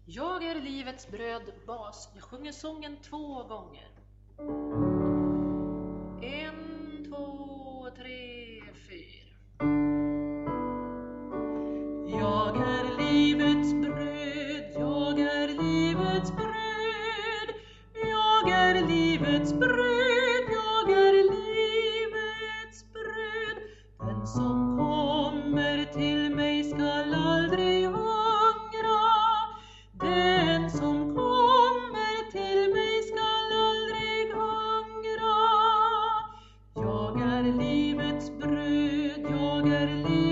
Jag är livets bröd, bas. Jag sjunger sången 2 gånger. 1, 2, 3, 4. Jag är livets bröd, jag är livets bröd. Jag är livets bröd, jag är livets bröd. Den som kommer till mig skall aldrig hungra. Den som kommer till mig skall aldrig hungra. Jag är livets bröd, jag är livets bröd.